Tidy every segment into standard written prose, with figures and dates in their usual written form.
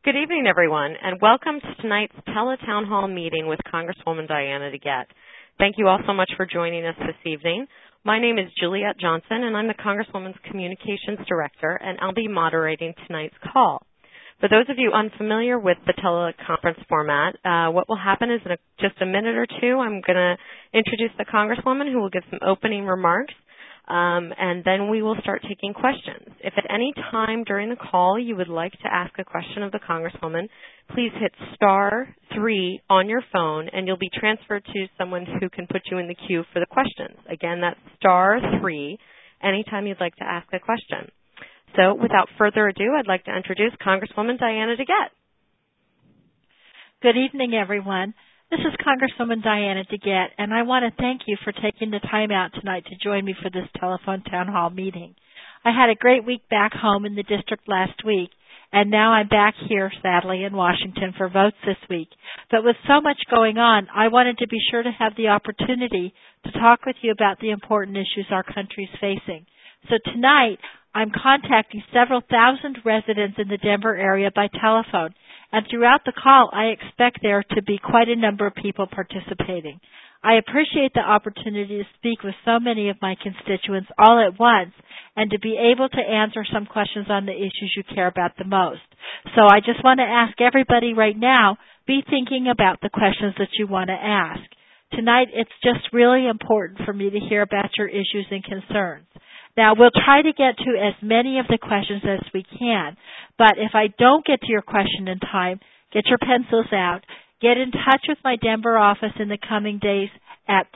Good evening, everyone, and welcome to tonight's Teletown Hall meeting with Congresswoman Diana DeGette. Thank you all so much for joining us this evening. My name is Juliette Johnson, and I'm the Congresswoman's Communications Director, and I'll be moderating tonight's call. For those of you unfamiliar with the teleconference format, what will happen is in just a minute or two, I'm going to introduce the Congresswoman who will give some opening remarks. And then we will start taking questions. If at any time during the call you would like to ask a question of the Congresswoman, please hit *3 on your phone and you'll be transferred to someone who can put you in the queue for the questions. Again, that's *3 anytime you'd like to ask a question. So without further ado, I'd like to introduce Congresswoman Diana DeGette. Good evening, everyone. This is Congresswoman Diana DeGette, and I want to thank you for taking the time out tonight to join me for this telephone town hall meeting. I had a great week back home in the district last week, and now I'm back here, sadly, in Washington for votes this week. But with so much going on, I wanted to be sure to have the opportunity to talk with you about the important issues our country is facing. So tonight, I'm contacting several thousand residents in the Denver area by telephone. And throughout the call, I expect there to be quite a number of people participating. I appreciate the opportunity to speak with so many of my constituents all at once and to be able to answer some questions on the issues you care about the most. So I just want to ask everybody right now, be thinking about the questions that you want to ask. Tonight, it's just really important for me to hear about your issues and concerns. Now, we'll try to get to as many of the questions as we can, but if I don't get to your question in time, get your pencils out. Get in touch with my Denver office in the coming days at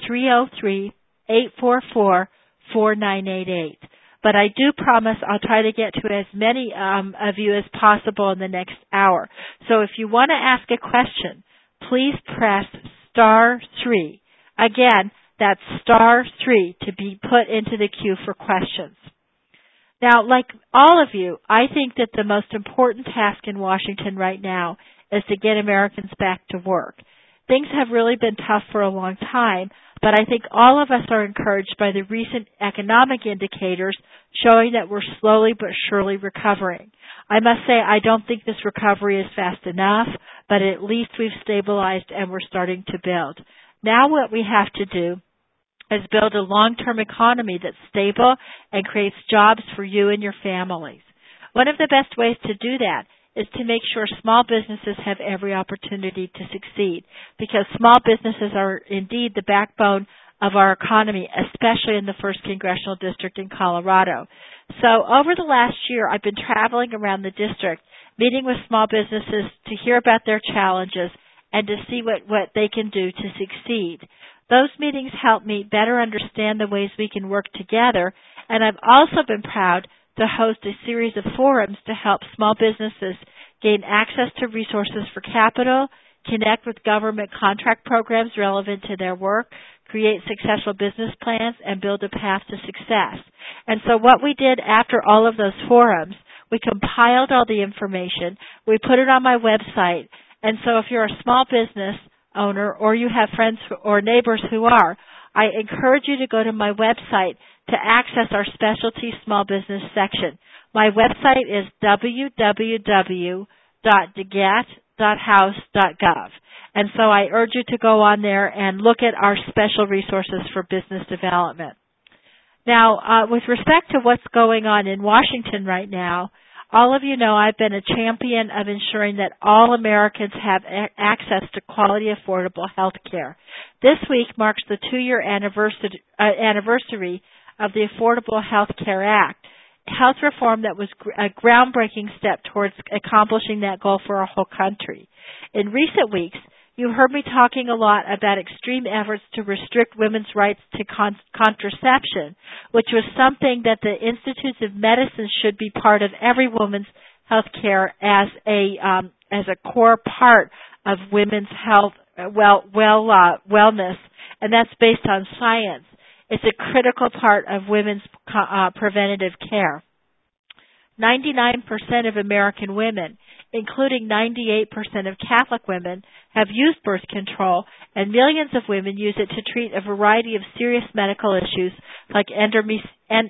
303-844-4988. But I do promise I'll try to get to as many of you as possible in the next hour. So if you want to ask a question, please press *3. Again, that's *3 to be put into the queue for questions. Now, like all of you, I think that the most important task in Washington right now is to get Americans back to work. Things have really been tough for a long time, but I think all of us are encouraged by the recent economic indicators showing that we're slowly but surely recovering. I must say I don't think this recovery is fast enough, but at least we've stabilized and we're starting to build. Now what we have to do is build a long-term economy that's stable and creates jobs for you and your families. One of the best ways to do that is to make sure small businesses have every opportunity to succeed, because small businesses are indeed the backbone of our economy, especially in the 1st Congressional District in Colorado. So over the last year, I've been traveling around the district, meeting with small businesses to hear about their challenges and to see what they can do to succeed. Those meetings help me better understand the ways we can work together, and I've also been proud to host a series of forums to help small businesses gain access to resources for capital, connect with government contract programs relevant to their work, create successful business plans, and build a path to success. And so what we did after all of those forums, we compiled all the information, we put it on my website, and so if you're a small business owner or you have friends or neighbors who are, I encourage you to go to my website to access our specialty small business section. My website is www.degatte.house.gov. And so I urge you to go on there and look at our special resources for business development. Now, with respect to what's going on in Washington right now, all of you know I've been a champion of ensuring that all Americans have access to quality, affordable health care. This week marks the 2-year anniversary of the Affordable Health Care Act, health reform that was a groundbreaking step towards accomplishing that goal for our whole country. In recent weeks, you heard me talking a lot about extreme efforts to restrict women's rights to contraception, which was something that the Institutes of Medicine should be part of every woman's health care as a core part of women's health wellness, and that's based on science. It's a critical part of women's preventative care. 99% of American women, including 98% of Catholic women, have used birth control, and millions of women use it to treat a variety of serious medical issues like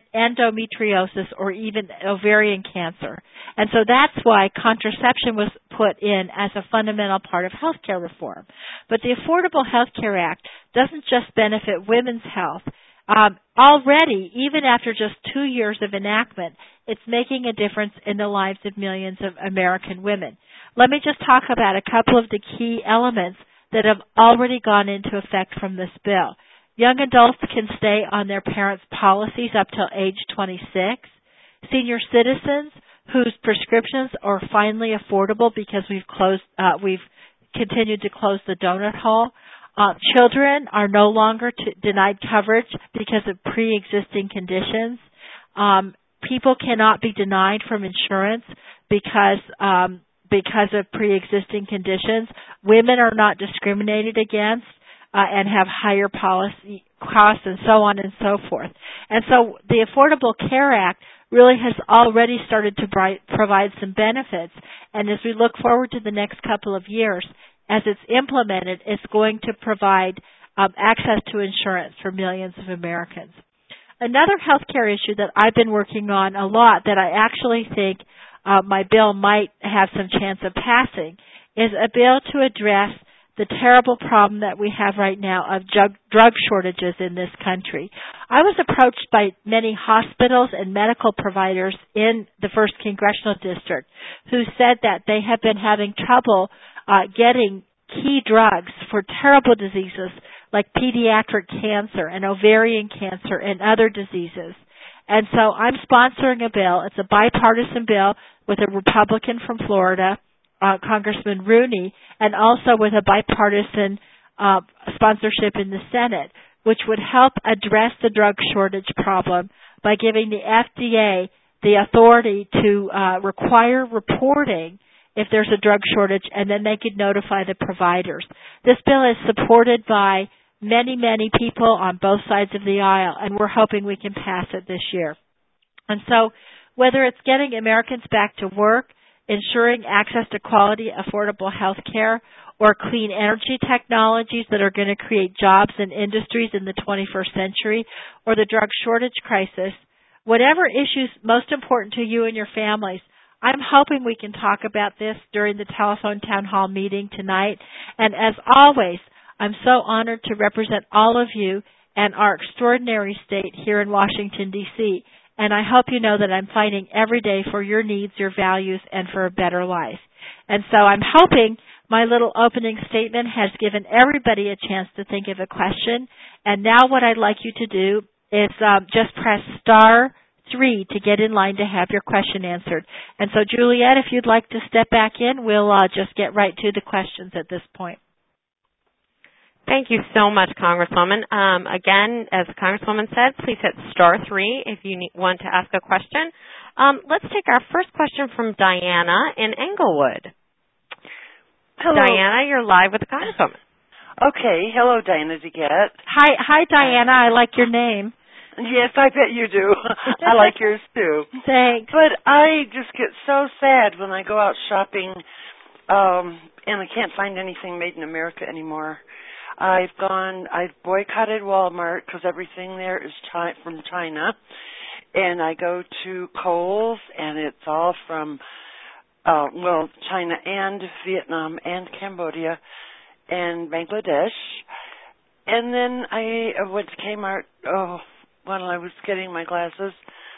endometriosis or even ovarian cancer. And so that's why contraception was put in as a fundamental part of health care reform. But the Affordable Health Care Act doesn't just benefit women's health. Already, even after just 2 years of enactment, it's making a difference in the lives of millions of American women. Let me just talk about a couple of the key elements that have already gone into effect from this bill. Young adults can stay on their parents' policies up till age 26. Senior citizens whose prescriptions are finally affordable because we've continued to close the donut hole. Children are no longer denied coverage because of pre-existing conditions. People cannot be denied from insurance because of pre-existing conditions. Women are not discriminated against and have higher policy costs and so on and so forth. And so the Affordable Care Act really has already started to provide some benefits. And as we look forward to the next couple of years, as it's implemented, it's going to provide access to insurance for millions of Americans. Another health care issue that I've been working on a lot that I actually think my bill might have some chance of passing is a bill to address the terrible problem that we have right now of drug shortages in this country. I was approached by many hospitals and medical providers in the 1st Congressional District who said that they have been having trouble getting key drugs for terrible diseases like pediatric cancer and ovarian cancer and other diseases. And so I'm sponsoring a bill. It's a bipartisan bill with a Republican from Florida, Congressman Rooney, and also with a bipartisan sponsorship in the Senate, which would help address the drug shortage problem by giving the FDA the authority to require reporting if there's a drug shortage, and then they could notify the providers. This bill is supported by many, many people on both sides of the aisle, and we're hoping we can pass it this year. And so whether it's getting Americans back to work, ensuring access to quality, affordable health care, or clean energy technologies that are going to create jobs and industries in the 21st century, or the drug shortage crisis, whatever issues most important to you and your families, I'm hoping we can talk about this during the telephone town hall meeting tonight. And as always, I'm so honored to represent all of you and our extraordinary state here in Washington, D.C., and I hope you know that I'm fighting every day for your needs, your values, and for a better life. And so I'm hoping my little opening statement has given everybody a chance to think of a question. And now what I'd like you to do is just press *3 to get in line to have your question answered. And so, Juliet, if you'd like to step back in, we'll just get right to the questions at this point. Thank you so much, Congresswoman. Again, as the Congresswoman said, please hit *3 if you want to ask a question. Let's take our first question from Diana in Englewood. Hello. Diana, you're live with the Congresswoman. Okay. Hello, Diana DeGette. Hi, Diana. I like your name. Yes, I bet you do. I like yours, too. Thanks. But I just get so sad when I go out shopping and I can't find anything made in America anymore. I've boycotted Walmart because everything there is from China. And I go to Kohl's, and it's all from, China and Vietnam and Cambodia and Bangladesh. And then I went to Kmart, when I was getting my glasses.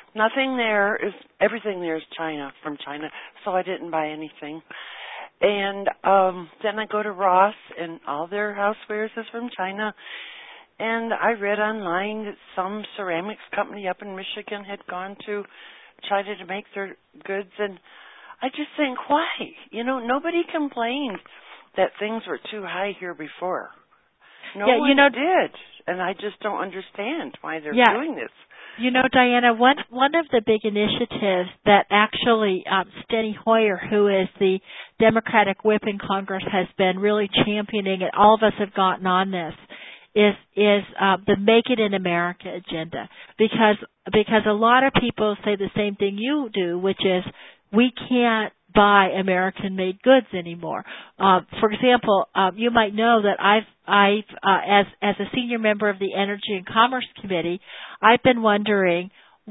Everything there is from China, so I didn't buy anything. And then I go to Ross, and all their housewares is from China. And I read online that some ceramics company up in Michigan had gone to China to make their goods. And I just think, why? Nobody complained that things were too high here before. No one did. And I just don't understand why they're doing this. Diana, one of the big initiatives that actually Steny Hoyer, who is the Democratic whip in Congress, has been really championing, and all of us have gotten on this, is the Make It in America agenda. Because a lot of people say the same thing you do, which is we can't buy American-made goods anymore. For example, you might know that as a senior member of the Energy and Commerce Committee, I've been wondering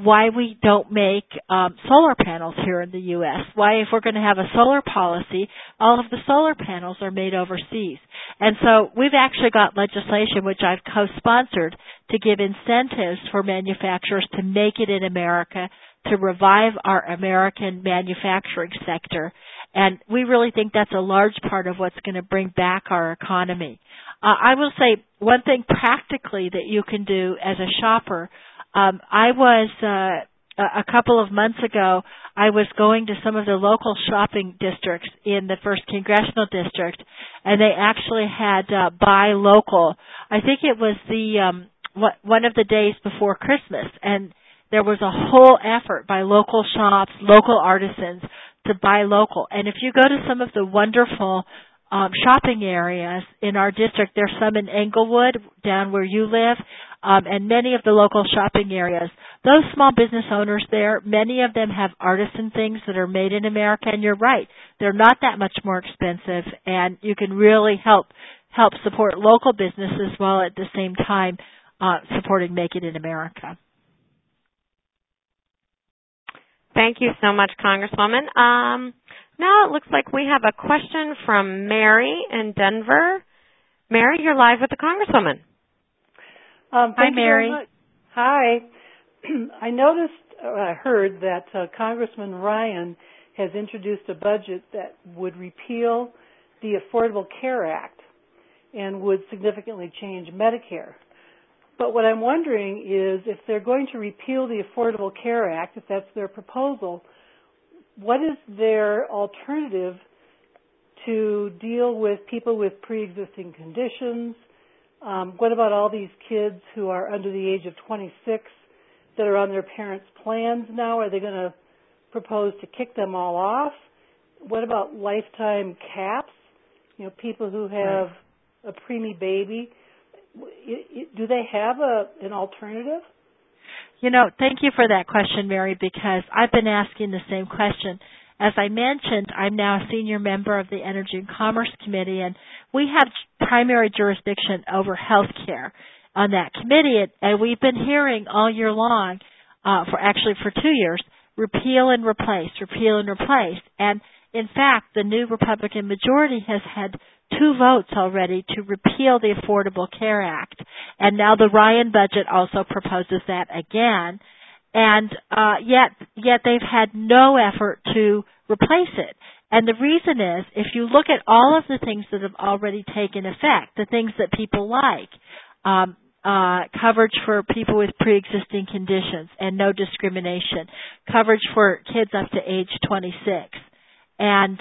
why we don't make solar panels here in the U.S. Why, if we're going to have a solar policy, all of the solar panels are made overseas. And so we've actually got legislation, which I've co-sponsored, to give incentives for manufacturers to make it in America, to revive our American manufacturing sector. And we really think that's a large part of what's going to bring back our economy. I will say one thing practically that you can do as a shopper. I was, a couple of months ago, I was going to some of the local shopping districts in the 1st Congressional District, and they actually had buy local. I think it was one of the days before Christmas, and there was a whole effort by local shops, local artisans, to buy local. And if you go to some of the wonderful shopping areas in our district, there's some in Englewood, down where you live, and many of the local shopping areas. Those small business owners there, many of them have artisan things that are made in America, and you're right, they're not that much more expensive, and you can really help support local businesses while at the same time supporting Make It in America. Thank you so much, Congresswoman. Now it looks like we have a question from Mary in Denver. Mary, you're live with the Congresswoman. Hi, Mary. Hi. I heard that Congressman Ryan has introduced a budget that would repeal the Affordable Care Act and would significantly change Medicare. But what I'm wondering is, if they're going to repeal the Affordable Care Act, if that's their proposal, what is their alternative to deal with people with pre-existing conditions? What about all these kids who are under the age of 26 that are on their parents' plans now? Are they going to propose to kick them all off? What about lifetime caps? You know, people who have a preemie baby. Do they have an alternative? You know, thank you for that question, Mary, because I've been asking the same question. As I mentioned, I'm now a senior member of the Energy and Commerce Committee, and we have primary jurisdiction over health care on that committee, and we've been hearing all year long, for 2 years, repeal and replace. And in fact, the new Republican majority has had 2 votes already to repeal the Affordable Care Act. And now the Ryan budget also proposes that again. And yet they've had no effort to replace it. And the reason is, if you look at all of the things that have already taken effect, the things that people like, coverage for people with pre-existing conditions and no discrimination, coverage for kids up to age 26, and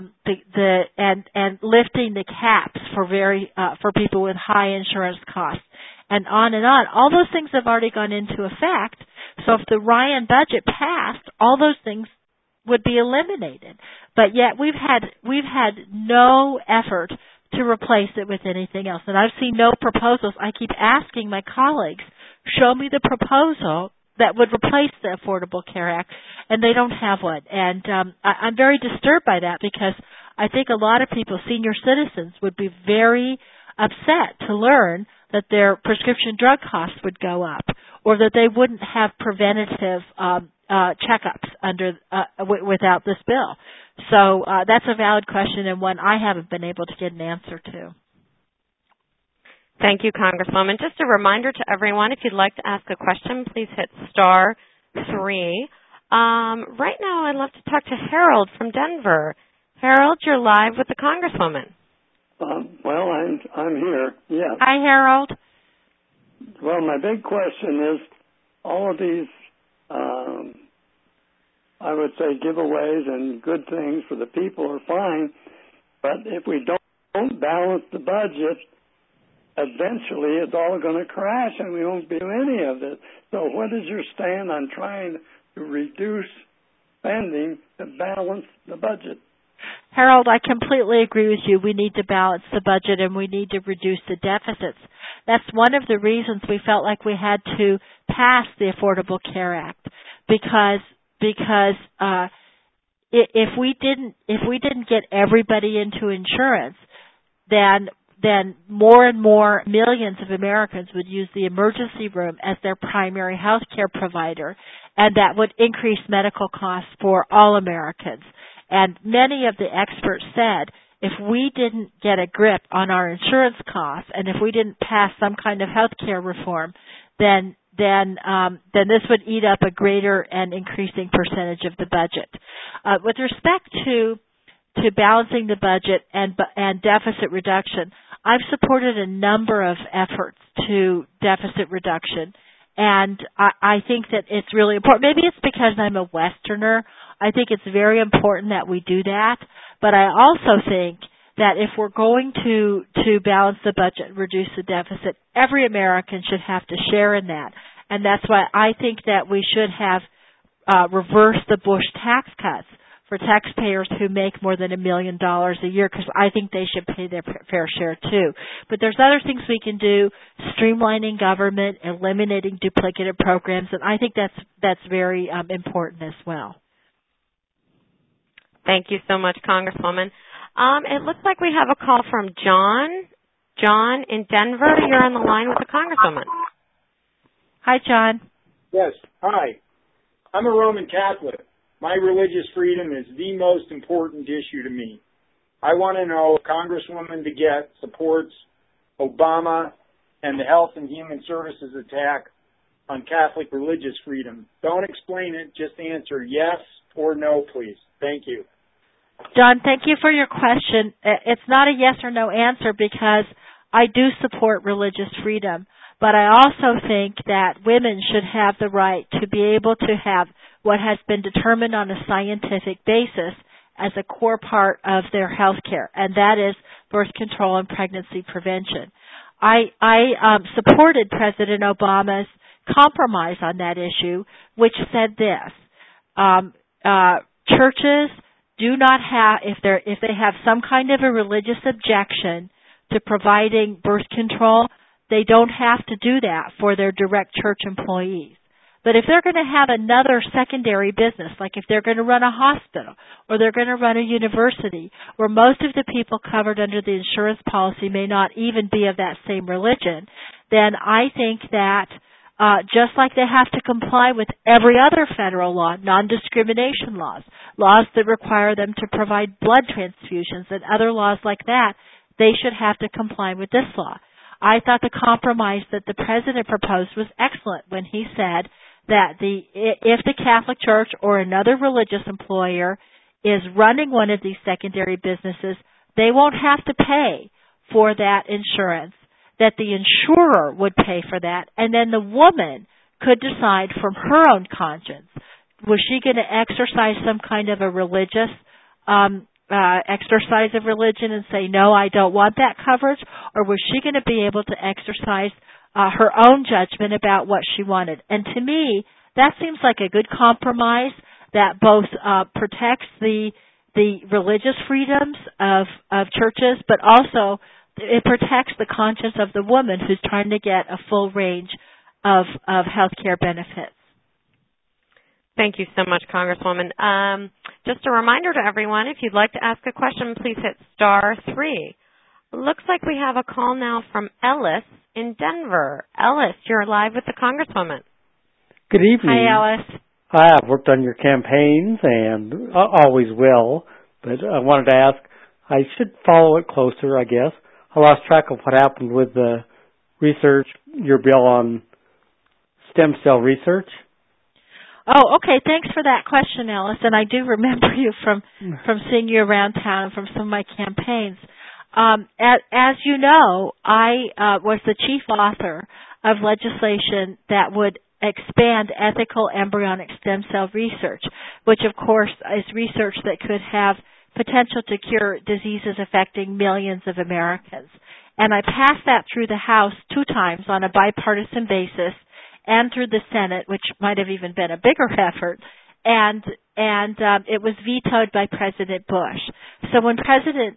and lifting the caps for people with high insurance costs, and on and on. All those things have already gone into effect. So if the Ryan budget passed, all those things would be eliminated. But yet we've had no effort to replace it with anything else. And I've seen no proposals. I keep asking my colleagues, show me the proposal that would replace the Affordable Care Act, and they don't have one. And I'm very disturbed by that, because I think a lot of people, senior citizens, would be very upset to learn that their prescription drug costs would go up, or that they wouldn't have preventative checkups without this bill. So that's a valid question, and one I haven't been able to get an answer to. Thank you, Congresswoman. Just a reminder to everyone, if you'd like to ask a question, please hit *3. Right now, I'd love to talk to Harold from Denver. Harold, you're live with the Congresswoman. Well, I'm here, yes. Hi, Harold. Well, my big question is, all of these, I would say, giveaways and good things for the people are fine, but if we don't balance the budget, eventually it's all going to crash and we won't do any of it. So what is your stand on trying to reduce spending to balance the budget? Harold, I completely agree with you. We need to balance the budget and we need to reduce the deficits. That's one of the reasons we felt like we had to pass the Affordable Care Act, because if we didn't get everybody into insurance, then then more and more millions of Americans would use the emergency room as their primary health care provider, and that would increase medical costs for all Americans. And many of the experts said if we didn't get a grip on our insurance costs and if we didn't pass some kind of health care reform, then this would eat up a greater and increasing percentage of the budget. With respect to balancing the budget and deficit reduction, I've supported a number of efforts to deficit reduction, and I think that it's really important. Maybe it's because I'm a Westerner. I think it's very important that we do that, but I also think that if we're going to balance the budget and reduce the deficit, every American should have to share in that. And that's why I think that we should have reversed the Bush tax cuts for taxpayers who make more than $1 million a year, because I think they should pay their fair share too. But there's other things we can do, streamlining government, eliminating duplicative programs, and I think that's very important as well. Thank you so much, Congresswoman. It looks like we have a call from John. John in Denver, you're on the line with the Congresswoman. Hi, John. Yes, hi. I'm a Roman Catholic. My religious freedom is the most important issue to me. I want to know if Congresswoman DeGette supports Obama and the Health and Human Services attack on Catholic religious freedom. Don't explain it, just answer yes or no, please. Thank you. John, thank you for your question. It's not a yes or no answer because I do support religious freedom, but I also think that women should have the right to be able to have what has been determined on a scientific basis as a core part of their health care, and that is birth control and pregnancy prevention. I supported President Obama's compromise on that issue, which said this: churches do not have, if they have some kind of a religious objection to providing birth control, they don't have to do that for their direct church employees. But if they're going to have another secondary business, like if they're going to run a hospital or they're going to run a university, where most of the people covered under the insurance policy may not even be of that same religion, then I think that just like they have to comply with every other federal law, non-discrimination laws, laws that require them to provide blood transfusions and other laws like that, they should have to comply with this law. I thought the compromise that the President proposed was excellent when he said that if the Catholic Church or another religious employer is running one of these secondary businesses, they won't have to pay for that insurance, that the insurer would pay for that, and then the woman could decide from her own conscience, was she going to exercise some kind of a religious exercise of religion and say, no, I don't want that coverage, or was she going to be able to exercise her own judgment about what she wanted? And to me, that seems like a good compromise that both protects the religious freedoms of churches, but also it protects the conscience of the woman who's trying to get a full range of health care benefits. Thank you so much, Congresswoman. Just a reminder to everyone, if you'd like to ask a question, please hit *3. Looks like we have a call now from Ellis in Denver. Ellis, you're live with the Congresswoman. Good evening. Hi, Ellis. I've worked on your campaigns and always will, but I wanted to ask, I should follow it closer, I guess. I lost track of what happened with the research, your bill on stem cell research. Oh, okay. Thanks for that question, Ellis. And I do remember you from seeing you around town and from some of my campaigns. As you know, I was the chief author of legislation that would expand ethical embryonic stem cell research, which, of course, is research that could have potential to cure diseases affecting millions of Americans. And I passed that through the House 2 times on a bipartisan basis, and through the Senate, which might have even been a bigger effort, and it was vetoed by President Bush. So when President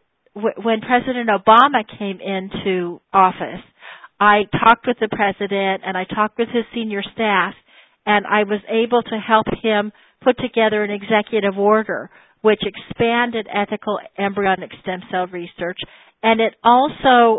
Obama came into office, I talked with the President and I talked with his senior staff, and I was able to help him put together an executive order which expanded ethical embryonic stem cell research, and it also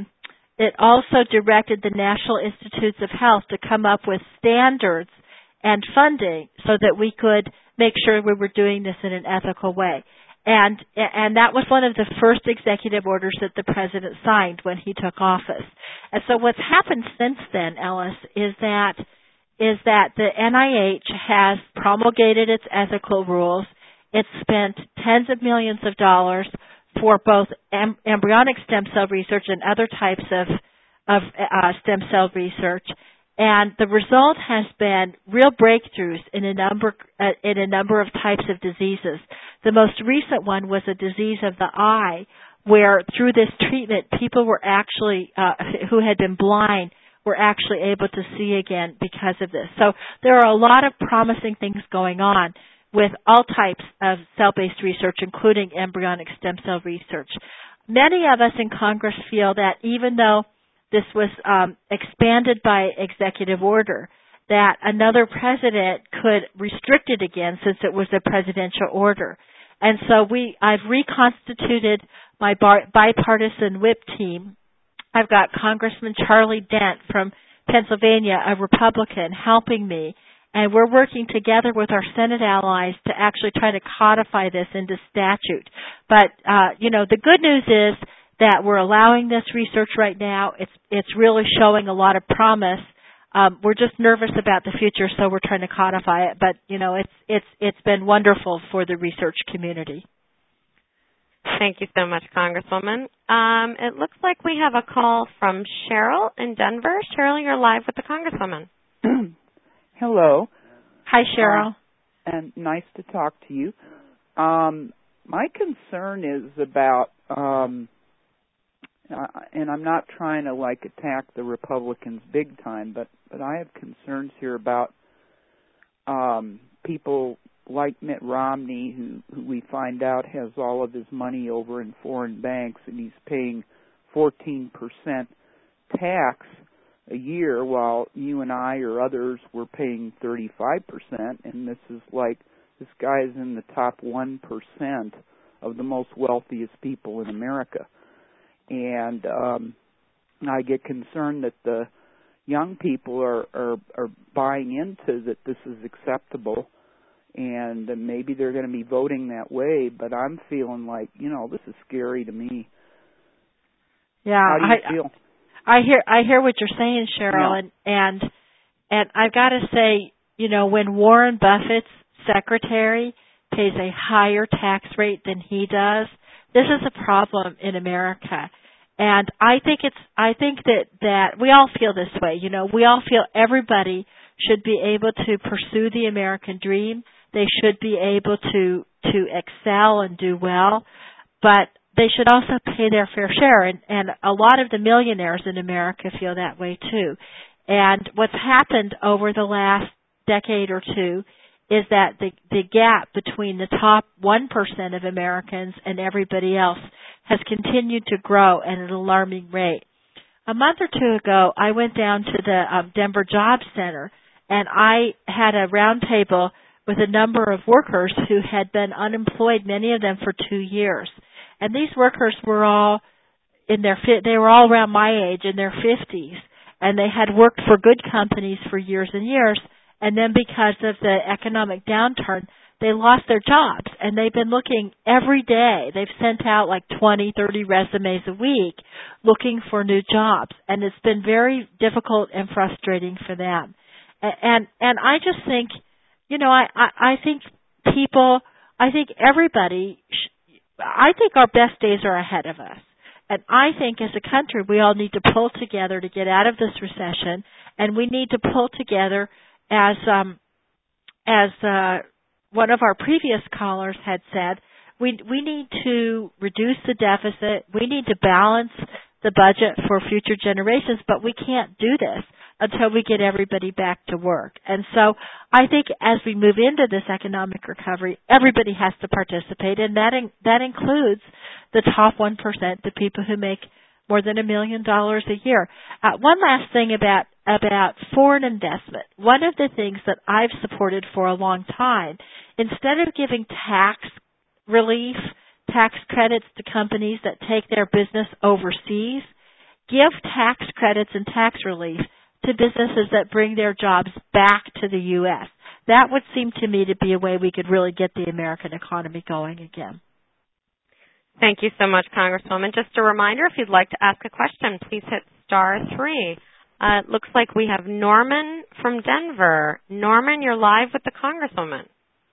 directed the National Institutes of Health to come up with standards and funding so that we could make sure we were doing this in an ethical way. And that was one of the first executive orders that the president signed when he took office. And so what's happened since then, Ellis, is that the NIH has promulgated its ethical rules. It's spent tens of millions of dollars for both embryonic stem cell research and other types of stem cell research. And the result has been real breakthroughs in a number of types of diseases. The most recent one was a disease of the eye, where through this treatment, people were actually who had been blind were actually able to see again because of this. So there are a lot of promising things going on with all types of cell-based research, including embryonic stem cell research. Many of us in Congress feel that even though this was expanded by executive order, that another president could restrict it again since it was a presidential order. And so I've reconstituted my bipartisan whip team. I've got Congressman Charlie Dent from Pennsylvania, a Republican, helping me. And we're working together with our Senate allies to actually try to codify this into statute. But, the good news is that we're allowing this research right now. It's really showing a lot of promise. We're just nervous about the future, so we're trying to codify it. But, it's been wonderful for the research community. Thank you so much, Congresswoman. It looks like we have a call from Cheryl in Denver. Cheryl, you're live with the Congresswoman. Hello. Hi, Cheryl. And nice to talk to you. My concern is about, and I'm not trying to attack the Republicans big time, but I have concerns here about people like Mitt Romney, who we find out has all of his money over in foreign banks, and he's paying 14% tax a year, while you and I or others were paying 35%, and this guy is in the top 1% of the most wealthiest people in America. And I get concerned that the young people are buying into that this is acceptable, and maybe they're going to be voting that way, but I'm feeling this is scary to me. Yeah, how do you feel? I hear what you're saying, Cheryl, yeah. and I've got to say, when Warren Buffett's secretary pays a higher tax rate than he does, this is a problem in America. And I think that we all feel this way. We all feel everybody should be able to pursue the American dream. They should be able to excel and do well, but they should also pay their fair share, and a lot of the millionaires in America feel that way too. And what's happened over the last decade or two is that the gap between the top 1% of Americans and everybody else has continued to grow at an alarming rate. A month or two ago, I went down to the Denver Job Center, and I had a roundtable with a number of workers who had been unemployed, many of them for 2 years. And these workers were all they were all around my age, in their 50s, and they had worked for good companies for years and years, and then because of the economic downturn, they lost their jobs, and they've been looking every day. They've sent out 20, 30 resumes a week looking for new jobs, and it's been very difficult and frustrating for them. And I just think, I think everybody I think our best days are ahead of us. And I think as a country we all need to pull together to get out of this recession, and we need to pull together as one of our previous callers had said, we need to reduce the deficit, we need to balance the budget for future generations, but we can't do this until we get everybody back to work. And so I think as we move into this economic recovery, everybody has to participate, and that includes the top 1%, the people who make more than $1 million a year. One last thing about foreign investment. One of the things that I've supported for a long time, instead of giving tax relief, tax credits to companies that take their business overseas. Give tax credits and tax relief to businesses that bring their jobs back to the U.S. That would seem to me to be a way we could really get the American economy going again. Thank you so much, Congresswoman. Just a reminder, if you'd like to ask a question, please hit *3. It looks like we have Norman from Denver. Norman, you're live with the Congresswoman.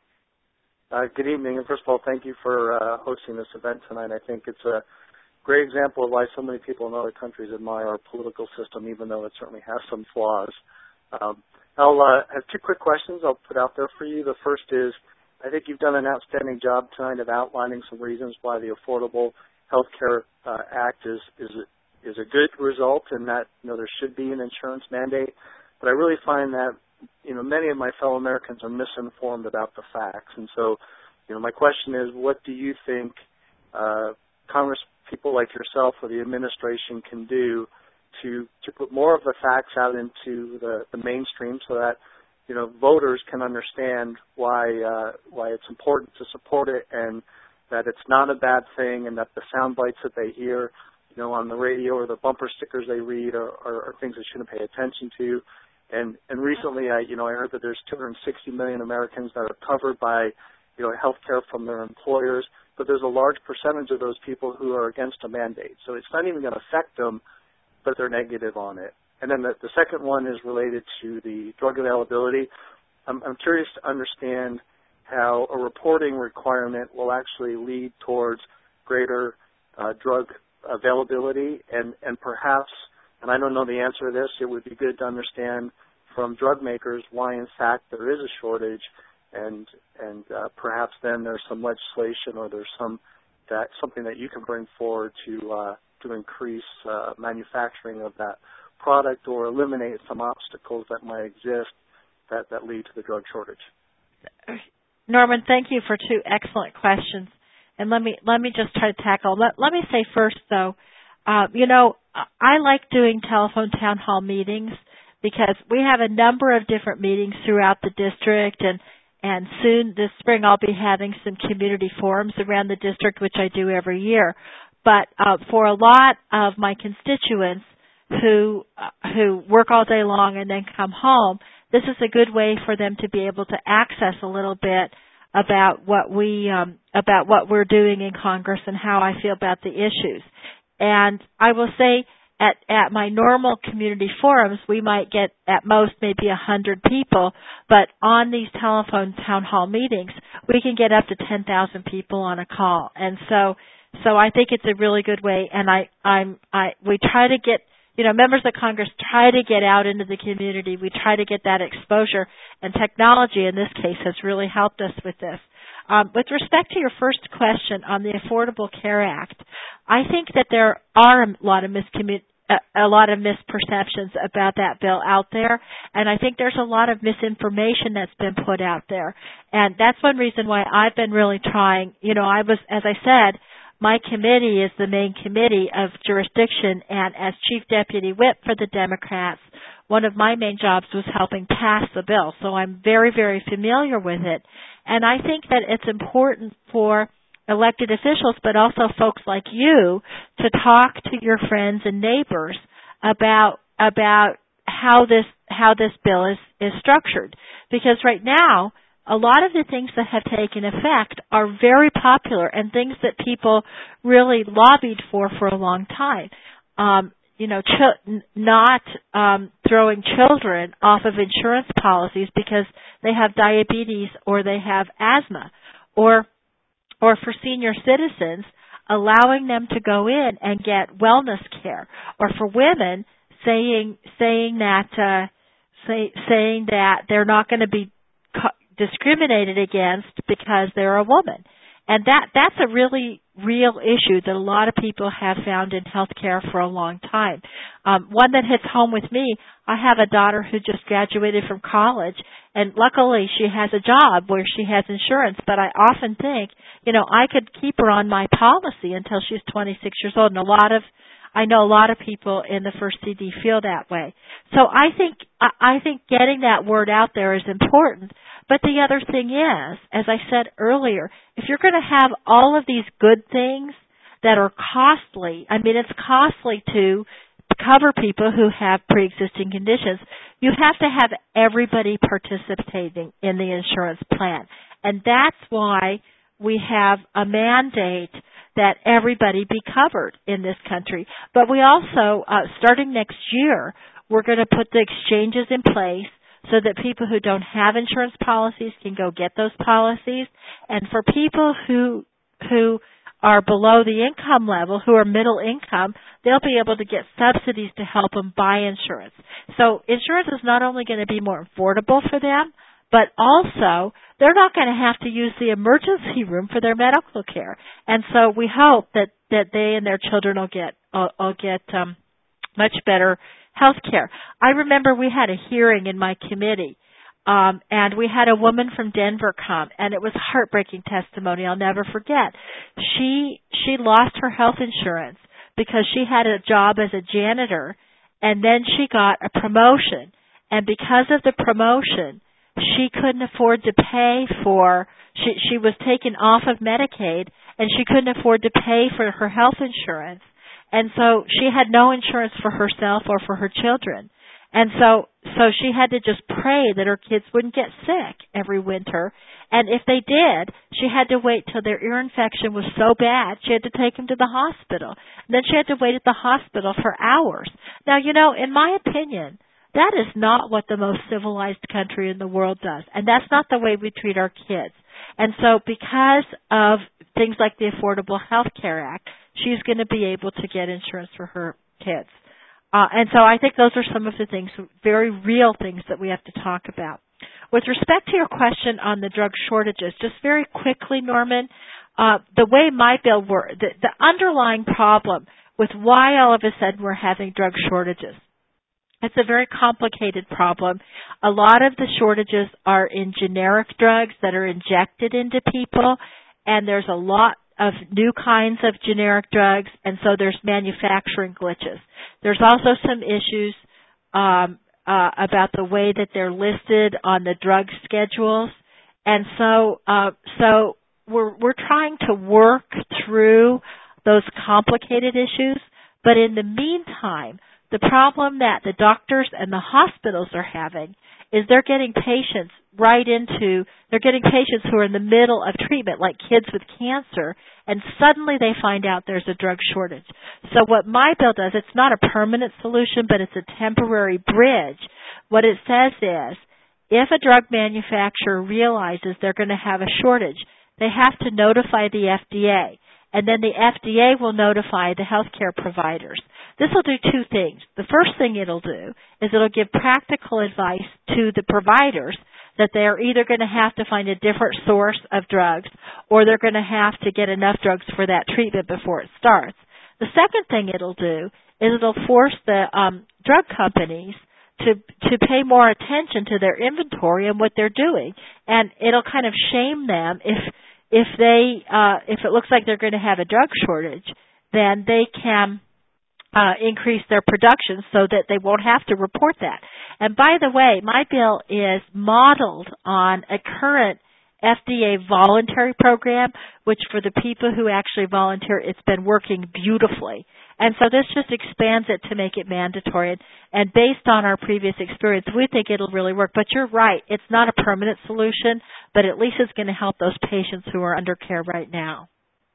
Good evening, and first of all, thank you for hosting this event tonight. I think it's a great example of why so many people in other countries admire our political system, even though it certainly has some flaws. I'll have two quick questions I'll put out there for you. The first is, I think you've done an outstanding job tonight of outlining some reasons why the Affordable Health Care Act is a good result, and that there should be an insurance mandate. But I really find that many of my fellow Americans are misinformed about the facts, and so my question is, what do you think Congress people like yourself or the administration can do to put more of the facts out into the mainstream so that voters can understand why it's important to support it, and that it's not a bad thing, and that the sound bites that they hear on the radio or the bumper stickers they read are things they shouldn't pay attention to. And recently I heard that there's 260 million Americans that are covered by health care from their employers, but there's a large percentage of those people who are against a mandate. So it's not even going to affect them, but they're negative on it. And then the second one is related to the drug availability. I'm curious to understand how a reporting requirement will actually lead towards greater drug availability, and perhaps, and I don't know the answer to this, it would be good to understand from drug makers why in fact there is a shortage, and perhaps then there's some legislation or there's something that you can bring forward to increase manufacturing of that product or eliminate some obstacles that might exist that lead to the drug shortage. Norman, thank you for two excellent questions. And let me just try to tackle. Let me say first, though, I like doing telephone town hall meetings because we have a number of different meetings throughout the district, and soon this spring I'll be having some community forums around the district, which I do every year. But for a lot of my constituents who work all day long and then come home, this is a good way for them to be able to access a little bit about what we're doing in Congress and how I feel about the issues. And I will say at my normal community forums, we might get at most maybe 100 people, but on these telephone town hall meetings, we can get up to 10,000 people on a call. And so I think it's a really good way, and we try to get members of Congress try to get out into the community. We try to get that exposure, and technology in this case has really helped us with this. With respect to your first question on the Affordable Care Act, I think that there are a lot of misperceptions about that bill out there, and I think there's a lot of misinformation that's been put out there. And that's one reason why I've been really trying. As I said, my committee is the main committee of jurisdiction, and as Chief Deputy Whip for the Democrats, one of my main jobs was helping pass the bill. So I'm very, very familiar with it. And I think that it's important for elected officials, but also folks like you, to talk to your friends and neighbors about how this bill is structured. Because right now, a lot of the things that have taken effect are very popular and things that people really lobbied for a long time. Not throwing children off of insurance policies because they have diabetes or they have asthma, or for senior citizens, allowing them to go in and get wellness care, or for women saying that they're not going to be discriminated against because they're a woman. And that's a really real issue that a lot of people have found in healthcare for a long time. One that hits home with me, I have a daughter who just graduated from college, and luckily she has a job where she has insurance, but I often think, I could keep her on my policy until she's 26 years old, and I know a lot of people in the First CD feel that way. So I think getting that word out there is important, But the other thing is, as I said earlier, if you're going to have all of these good things that are costly, I mean, it's costly to cover people who have pre-existing conditions, you have to have everybody participating in the insurance plan. And that's why we have a mandate that everybody be covered in this country. But we also, starting next year, we're going to put the exchanges in place so that people who don't have insurance policies can go get those policies. And for people who are below the income level, who are middle income, they'll be able to get subsidies to help them buy insurance. So insurance is not only going to be more affordable for them, but also they're not going to have to use the emergency room for their medical care. And so we hope that they and their children will get much better health care. I remember we had a hearing in my committee, and we had a woman from Denver come, and it was heartbreaking testimony I'll never forget. She lost her health insurance because she had a job as a janitor, and then she got a promotion. And because of the promotion, she couldn't afford to pay for, she was taken off of Medicaid, and she couldn't afford to pay for her health insurance. And so she had no insurance for herself or for her children. And so she had to just pray that her kids wouldn't get sick every winter. And if they did, she had to wait till their ear infection was so bad, she had to take them to the hospital. And then she had to wait at the hospital for hours. Now, in my opinion, that is not what the most civilized country in the world does. And that's not the way we treat our kids. And so because of things like the Affordable Health Care Act, she's going to be able to get insurance for her kids. And so I think those are some of the things, very real things that we have to talk about. With respect to your question on the drug shortages, just very quickly, Norman, the way my bill works, the underlying problem with why all of a sudden we're having drug shortages, it's a very complicated problem. A lot of the shortages are in generic drugs that are injected into people, and there's a lot of new kinds of generic drugs, and so there's manufacturing glitches. There's also some issues about the way that they're listed on the drug schedules, and so we're trying to work through those complicated issues. But in the meantime, the problem that the doctors and the hospitals are having is they're getting patients who are in the middle of treatment, like kids with cancer, and suddenly they find out there's a drug shortage. So what my bill does, it's not a permanent solution, but it's a temporary bridge. What it says is, if a drug manufacturer realizes they're going to have a shortage, they have to notify the FDA, and then the FDA will notify the healthcare providers. This will do two things. The first thing it'll do is it'll give practical advice to the providers that they're either going to have to find a different source of drugs or they're going to have to get enough drugs for that treatment before it starts. The second thing it'll do is it'll force the drug companies to pay more attention to their inventory and what they're doing, and it'll kind of shame them if it looks like they're going to have a drug shortage, then they can increase their production so that they won't have to report that. And by the way, my bill is modeled on a current FDA voluntary program, which for the people who actually volunteer, it's been working beautifully. And so this just expands it to make it mandatory. And based on our previous experience, we think it'll really work. But you're right, it's not a permanent solution, but at least it's going to help those patients who are under care right now.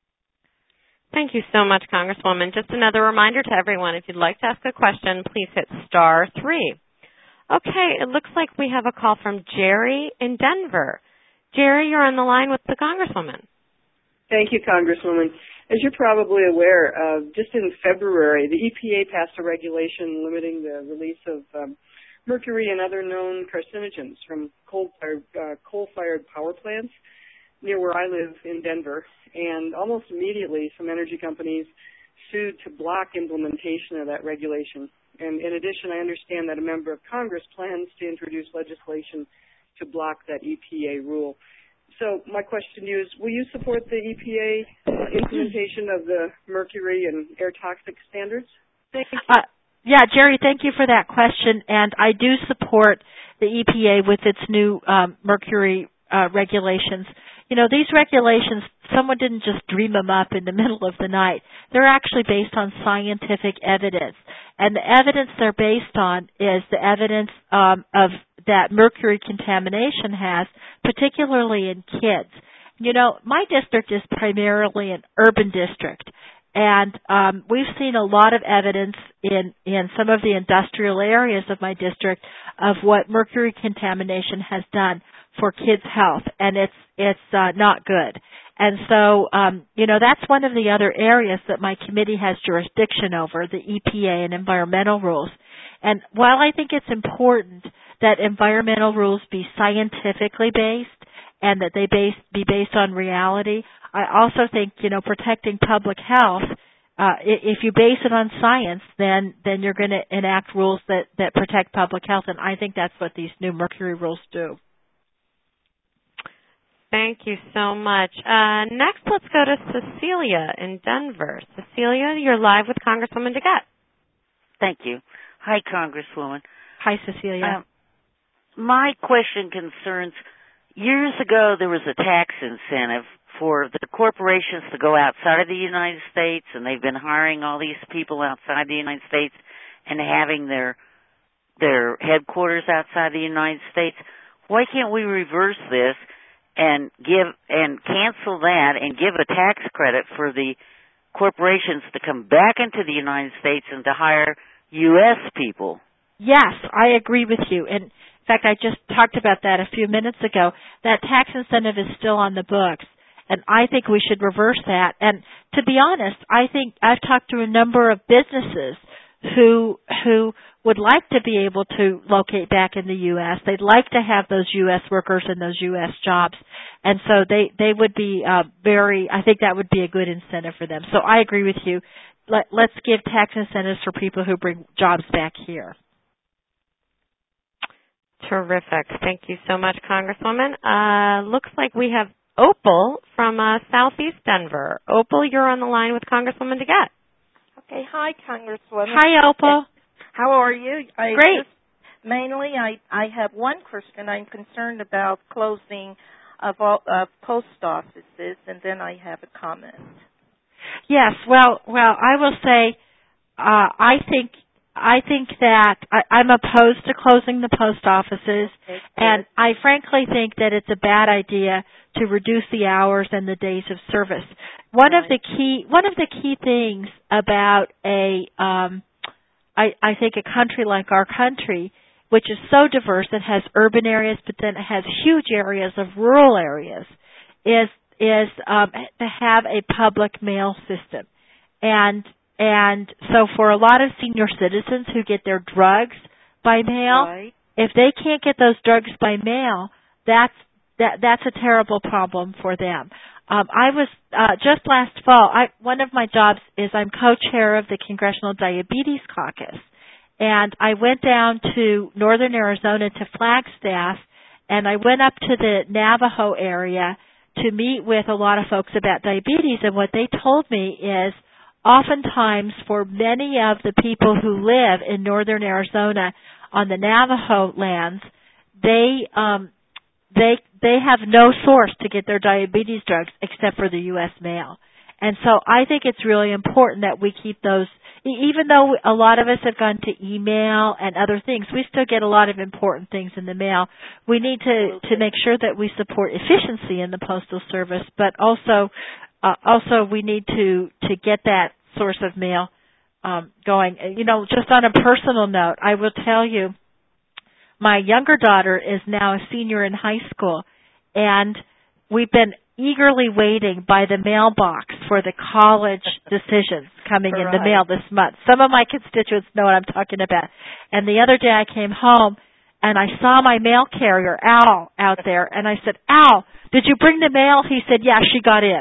Thank you so much, Congresswoman. Just another reminder to everyone, if you'd like to ask a question, please hit *3. Okay, it looks like we have a call from Jerry in Denver. Jerry, you're on the line with the Congresswoman. Thank you, Congresswoman. As you're probably aware, just in February, the EPA passed a regulation limiting the release of mercury and other known carcinogens from coal-fired power plants near where I live in Denver. And almost immediately, some energy companies sued to block implementation of that regulation. And in addition, I understand that a member of Congress plans to introduce legislation to block that EPA rule. So my question to you is, will you support the EPA implementation of the mercury and air toxic standards? Thank you. Yeah, Jerry, thank you for that question. And I do support the EPA with its new mercury regulations. These regulations, someone didn't just dream them up in the middle of the night. They're actually based on scientific evidence. And the evidence they're based on is the evidence of that mercury contamination has, particularly in kids. My district is primarily an urban district. And we've seen a lot of evidence in some of the industrial areas of my district of what mercury contamination has done for kids' health, and it's not good. And so, that's one of the other areas that my committee has jurisdiction over, the EPA and environmental rules. And while I think it's important that environmental rules be scientifically based and that they be based on reality, I also think, protecting public health, if you base it on science, then you're going to enact rules that protect public health, and I think that's what these new mercury rules do. Thank you so much. Next, let's go to Cecilia in Denver. Cecilia, you're live with Congresswoman DeGette. Thank you. Hi, Congresswoman. Hi, Cecilia. My question concerns, years ago there was a tax incentive for the corporations to go outside of the United States, and they've been hiring all these people outside the United States and having their headquarters outside the United States. Why can't we reverse this and cancel that and give a tax credit for the corporations to come back into the United States and to hire U.S. people? Yes, I agree with you. And in fact, I just talked about that a few minutes ago. That tax incentive is still on the books, and I think we should reverse that. And to be honest, I think I've talked to a number of businesses who would like to be able to locate back in the U.S. They'd like to have those U.S. workers and those U.S. jobs. And so they would be I think that would be a good incentive for them. So I agree with you. Let's give tax incentives for people who bring jobs back here. Terrific. Thank you so much, Congresswoman. Looks like we have Opal from Southeast Denver. Opal, you're on the line with Congresswoman DeGette. Okay. Hi, Congresswoman. Hi, Opal. How are you? Great. Mainly, I have one question. I'm concerned about closing of post offices, and then I have a comment. Yes. Well, I will say, I think that I'm opposed to closing the post offices, and I frankly think that it's a bad idea to reduce the hours and the days of service. One of the key things about I think a country like our country, which is so diverse, it has urban areas, but then it has huge areas of rural areas, is to have a public mail system. And so for a lot of senior citizens who get their drugs by mail, if they can't get those drugs by mail, that's a terrible problem for them. I was just last fall, one of my jobs is I'm co-chair of the Congressional Diabetes Caucus. And I went down to northern Arizona to Flagstaff, and I went up to the Navajo area to meet with a lot of folks about diabetes. And what they told me is oftentimes for many of the people who live in northern Arizona on the Navajo lands, they have no source to get their diabetes drugs except for the U.S. mail. And so I think it's really important that we keep those, even though a lot of us have gone to email and other things, we still get a lot of important things in the mail. We need to make sure that we support efficiency in the Postal Service, but also we need to get that source of mail going. Just on a personal note, I will tell you, my younger daughter is now a senior in high school, and we've been eagerly waiting by the mailbox for the college decisions coming in the mail this month. Some of my constituents know what I'm talking about. And the other day I came home, and I saw my mail carrier, Al, out there, and I said, Al, did you bring the mail? He said, yeah, she got in.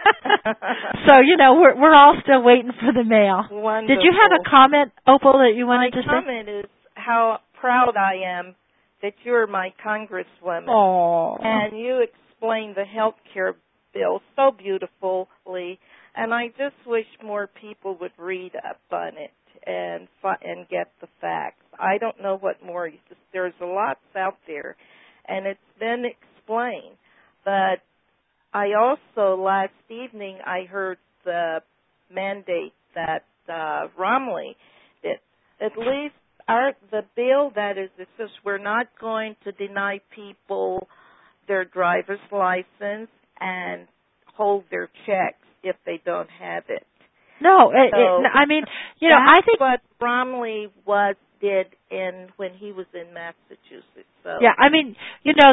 So, we're all still waiting for the mail. Wonderful. Did you have a comment, Opal, that you wanted to say? My comment is how proud I am that you're my congresswoman. Aww. And you explained the health care bill so beautifully, and I just wish more people would read up on it and get the facts. I don't know what more. There's a lot out there, and it's been explained. But I also, last evening, I heard the mandate that Romney did. At least the bill that is, it says we're not going to deny people their driver's license and hold their checks if they don't have it. No, I mean, you know, I think what Romney did when he was in Massachusetts. So. Yeah, I mean, you know,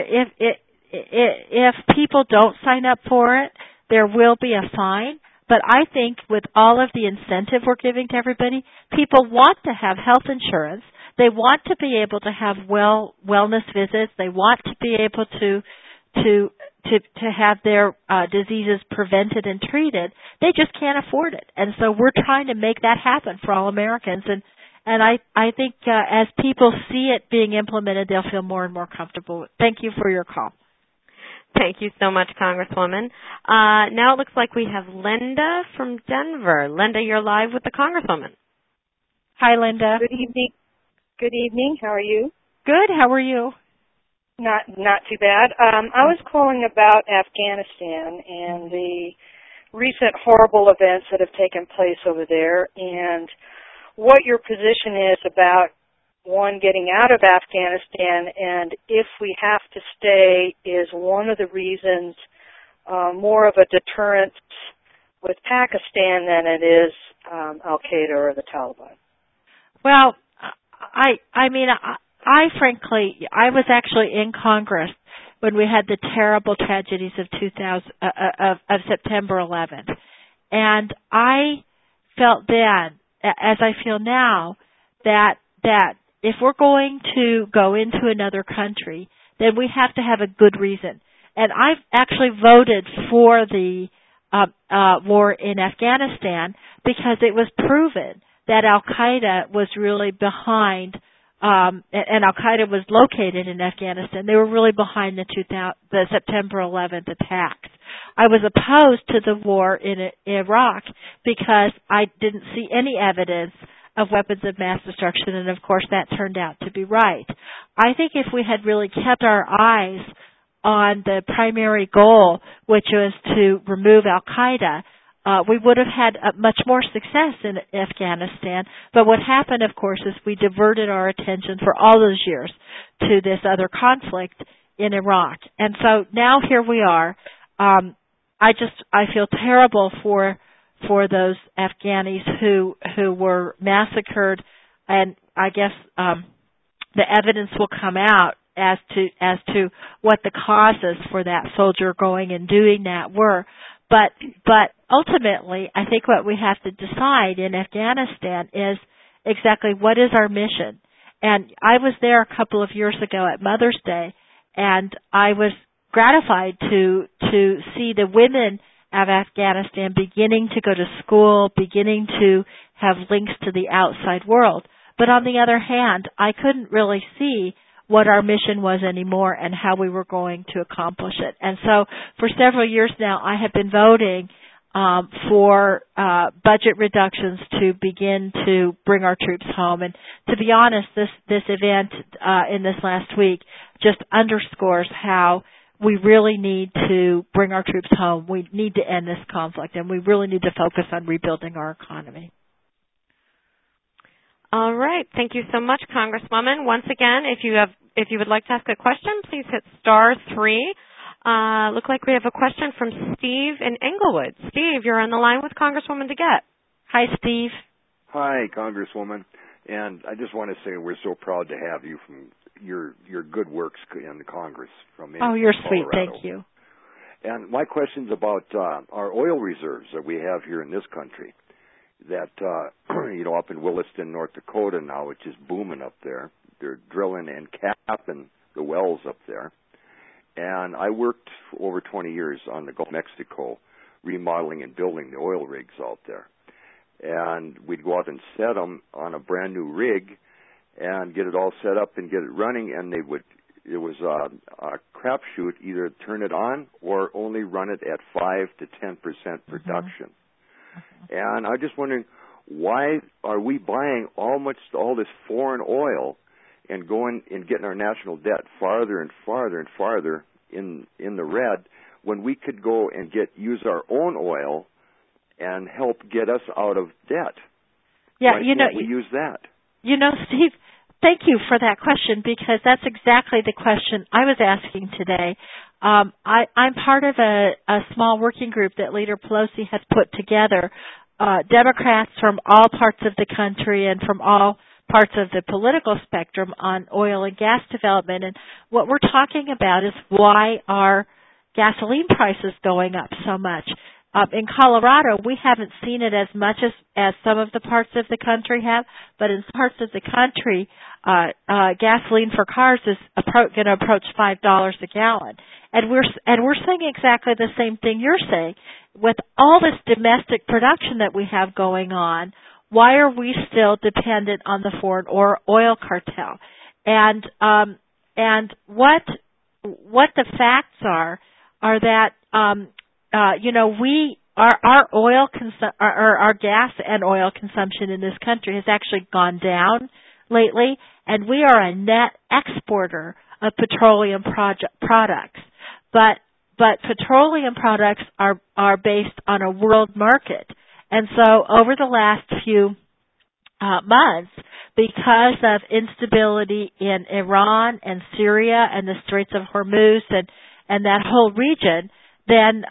if people don't sign up for it, there will be a fine. But I think with all of the incentive we're giving to everybody, people want to have health insurance. They want to be able to have wellness visits. They want to be able to have their diseases prevented and treated. They just can't afford it. And so we're trying to make that happen for all Americans. And I think as people see it being implemented, they'll feel more and more comfortable. Thank you for your call. Thank you so much, Congresswoman. Now it looks like we have Linda from Denver. Linda, you're live with the Congresswoman. Hi, Linda. Good evening. Good evening. How are you? Good. How are you? Not too bad. I was calling about Afghanistan and the recent horrible events that have taken place over there, and what your position is about, one, getting out of Afghanistan, and if we have to stay, is one of the reasons more of a deterrent with Pakistan than it is Al-Qaeda or the Taliban? Well, I mean, I frankly, I was actually in Congress when we had the terrible tragedies of September 11th, and I felt then, as I feel now, that if we're going to go into another country, then we have to have a good reason. And I've actually voted for the war in Afghanistan because it was proven that Al-Qaeda was really behind, and Al-Qaeda was located in Afghanistan. They were really behind the September 11th attacks. I was opposed to the war in Iraq because I didn't see any evidence of weapons of mass destruction, and of course that turned out to be right. I think if we had really kept our eyes on the primary goal, which was to remove Al-Qaeda, we would have had much more success in Afghanistan. But what happened, of course, is we diverted our attention for all those years to this other conflict in Iraq. And so now here we are. I feel terrible for those Afghanis who were massacred, and I guess the evidence will come out as to what the causes for that soldier going and doing that were. But ultimately, I think what we have to decide in Afghanistan is exactly what is our mission. And I was there a couple of years ago at Mother's Day, and I was gratified to see the women of Afghanistan beginning to go to school, beginning to have links to the outside world. But on the other hand, I couldn't really see what our mission was anymore and how we were going to accomplish it. And so for several years now, I have been voting for budget reductions to begin to bring our troops home. And to be honest, this event in this last week just underscores how we really need to bring our troops home. We need to end this conflict, and we really need to focus on rebuilding our economy. All right. Thank you so much, Congresswoman. Once again, if you would like to ask a question, please hit *3. Look like we have a question from Steve in Englewood. Steve, you're on the line with Congresswoman DeGette. Hi, Steve. Hi, Congresswoman. And I just want to say we're so proud to have you from your good works in the Congress from Oh, you're Colorado. sweet. Thank you. And my question's about our oil reserves that we have here in this country. That up in Williston, North Dakota now, which is booming up there. They're drilling and capping the wells up there. And I worked for over 20 years on the Gulf of Mexico, remodeling and building the oil rigs out there. And we'd go out and set them on a brand new rig and get it all set up and get it running, and it was a crapshoot, either turn it on or only run it at 5 to 10% production. And I'm just wondering, why are we buying all this foreign oil and going and getting our national debt farther and farther and farther in the red when we could go and use our own oil and help get us out of debt? Yeah, Why can't we use that? Steve, thank you for that question, because that's exactly the question I was asking today. I'm part of a small working group that Leader Pelosi has put together, Democrats from all parts of the country and from all parts of the political spectrum on oil and gas development. And what we're talking about is why are gasoline prices going up so much? In Colorado, we haven't seen it as much as some of the parts of the country have, but in parts of the country, gasoline for cars is going to approach $5 a gallon. And we're saying exactly the same thing you're saying. With all this domestic production that we have going on, why are we still dependent on the foreign oil cartel? And what the facts are that our gas and oil consumption in this country has actually gone down lately, and we are a net exporter of petroleum products. But petroleum products are based on a world market. And so over the last few months, because of instability in Iran and Syria and the Straits of Hormuz and that whole region, then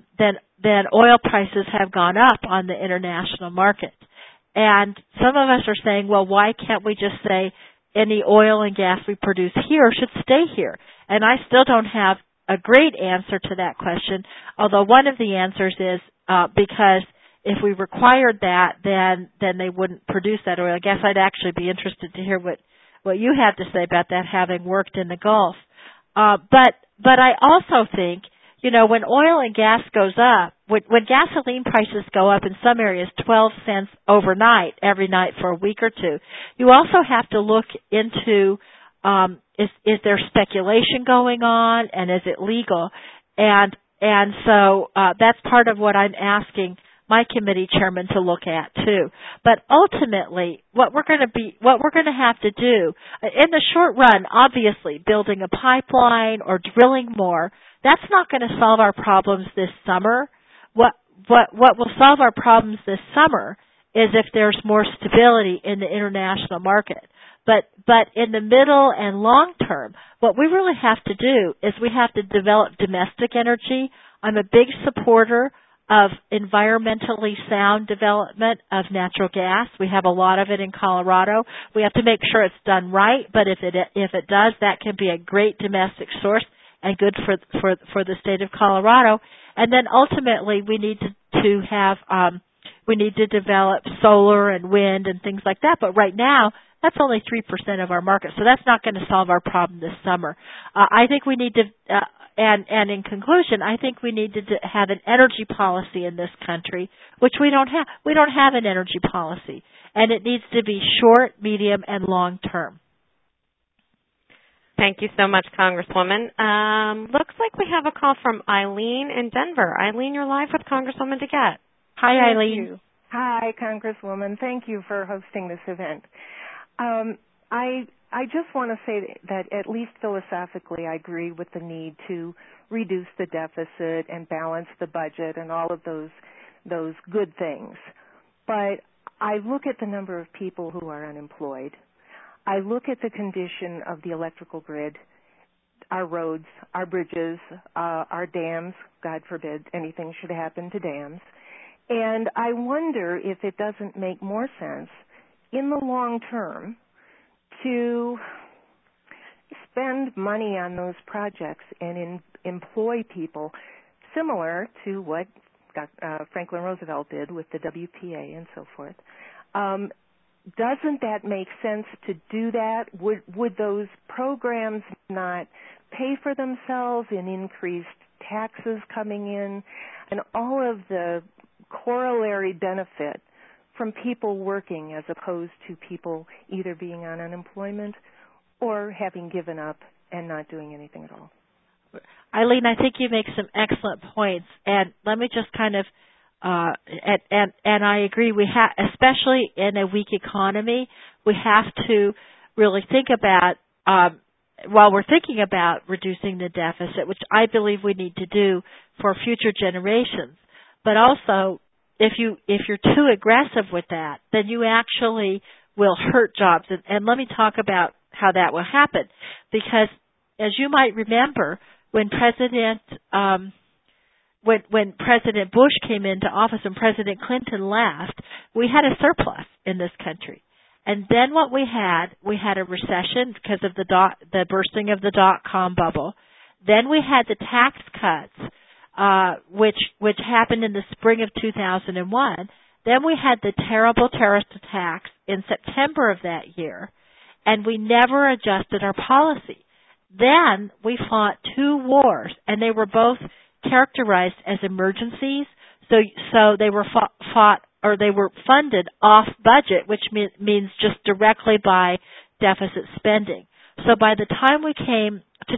oil prices have gone up on the international market. And some of us are saying, well, why can't we just say any oil and gas we produce here should stay here? And I still don't have a great answer to that question, although one of the answers is because if we required that, then they wouldn't produce that oil. I guess I'd actually be interested to hear what you have to say about that, having worked in the Gulf. But I also think, when oil and gas goes up, when gasoline prices go up in some areas 12 cents overnight, every night for a week or two, you also have to look into is there speculation going on, and is it legal? And so that's part of what I'm asking my committee chairman to look at too. But ultimately, what we're going to have to do in the short run, obviously, building a pipeline or drilling more, that's not going to solve our problems this summer. What will solve our problems this summer is if there's more stability in the international market. But in the middle and long term, what we really have to do is we have to develop domestic energy. I'm a big supporter of environmentally sound development of natural gas. We have a lot of it in Colorado. We have to make sure it's done right, but if it does, that can be a great domestic source and good for the state of Colorado. And then ultimately we need to develop solar and wind and things like that. But right now, that's only 3% of our market, so that's not going to solve our problem this summer. I think we need to, and in conclusion, I think we need to have an energy policy in this country, which we don't have. We don't have an energy policy, and it needs to be short, medium, and long term. Thank you so much, Congresswoman. Looks like we have a call from Eileen in Denver. Eileen, you're live with Congresswoman DeGette. Hi, Eileen. Thank you. Hi, Congresswoman. Thank you for hosting this event. I just want to say that at least philosophically I agree with the need to reduce the deficit and balance the budget and all of those good things. But I look at the number of people who are unemployed. I look at the condition of the electrical grid, our roads, our bridges, our dams. God forbid anything should happen to dams. And I wonder if it doesn't make more sense in the long term to spend money on those projects and employ people similar to what Franklin Roosevelt did with the WPA and so forth. Doesn't that make sense to do that? Would those programs not pay for themselves in increased taxes coming in and all of the corollary benefit from people working as opposed to people either being on unemployment or having given up and not doing anything at all? Eileen, I think you make some excellent points, and let me just kind of and I agree. We have, especially in a weak economy, we have to really think about, while we're thinking about reducing the deficit, which I believe we need to do for future generations, but also if you're too aggressive with that, then you actually will hurt jobs. And let me talk about how that will happen, because as you might remember, when President Bush came into office and President Clinton left, we had a surplus in this country. And then what we had a recession because of the bursting of the dot-com bubble. Then we had the tax cuts, which happened in the spring of 2001. Then we had the terrible terrorist attacks in September of that year, and we never adjusted our policy. Then we fought 2 wars, and they were both characterized as emergencies. So they were they were funded off budget, which means just directly by deficit spending. So by the time we came to